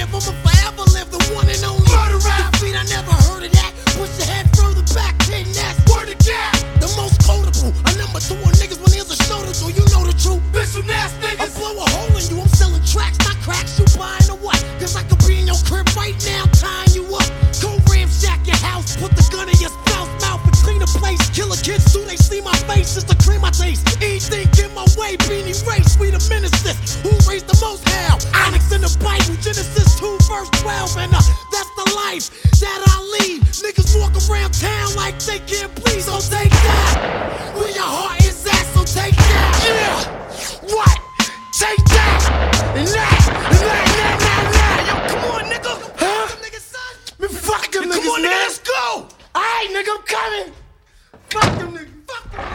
live, I'ma forever live the one and only murder rap. Defeat, I never heard of that. Push your head further back, kid, that's word of gap. The most quotable, a number two on niggas when here's a shoulder, so you know the truth. Bitch, you ass niggas. I blow a hole in you, I'm selling tracks, not cracks. You buying or what? Cause I could be in your crib right now, tying you up. Go ramshack your house, put the gun in your spouse mouth and clean the place. Killer kids too, they see my face, it's the cream I taste. Anything in my way, Beanie Race, we the ministers. Who raised the most hell? Onyx in the Bible, Genesis 2 verse 12, and that's the life that I lead. Niggas walk around town like they can't please, so take that. Where your heart is at, so take that. Yeah, what? Take that, and that. Yo, come on, nigga. Huh? Man, fuck them niggas, come on, nigga, let's go. Alright, nigga, I'm coming. Fuck them niggas. Fuck them.